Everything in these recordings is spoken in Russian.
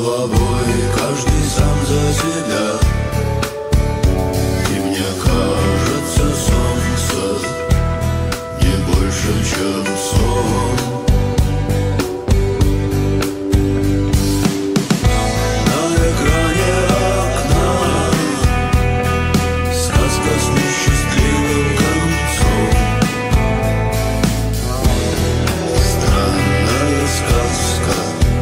головой каждый сам за себя. И мне кажется, солнце не больше, чем сон. На экране окна сказка с несчастливым концом. Странная сказка.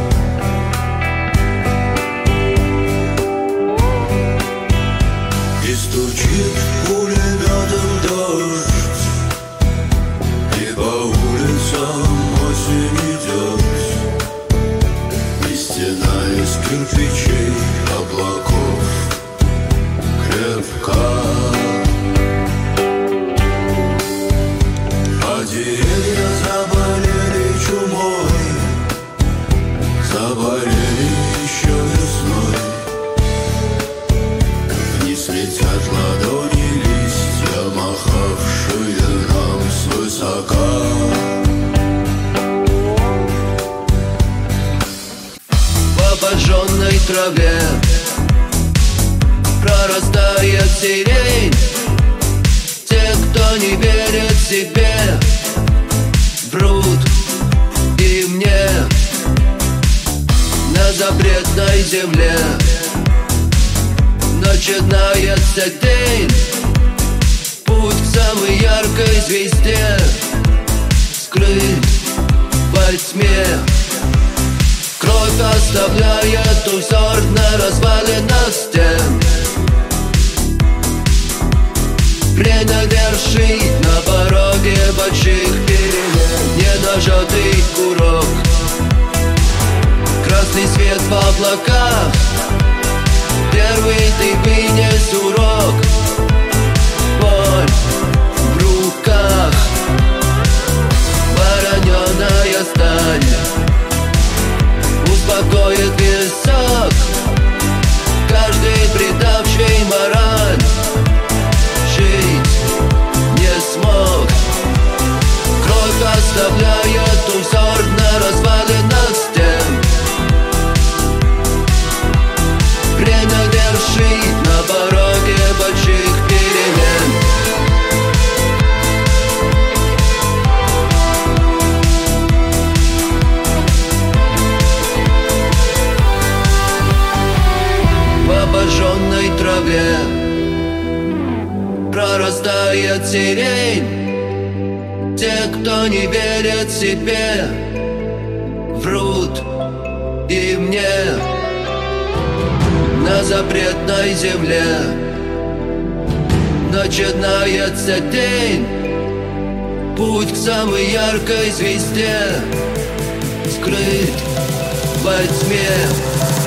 И стучит пулеметом дождь, и по улицам осень идет, и стена из кирпичей облаков крепка. А деревья заболели чумой, заболели еще весной. Вниз летят ладони листья, махавшие нам свысока. В обожженной траве прорастает сирень. Те, кто не верит себе, врут и мне. На запретной земле начинается день, путь к самой яркой звезде скрыт во тьме. Кровь оставляет узор на развалинах стен. Время вершить на пороге больших перемен. Ненажатый курок, красный свет в облаках. Первый ты вынес урок. Боль в руках, вороненая сталь успокоит висок каждый предавший мораль. Жить не смог. Кровь оставляет узор на развалинах стен. Время вершить на пороге больших перемен. В обожженной траве прорастает сирень. Те, кто не верит себе, врут и мне. На запретной земле начинается день, путь к самой яркой звезде скрыт во тьме.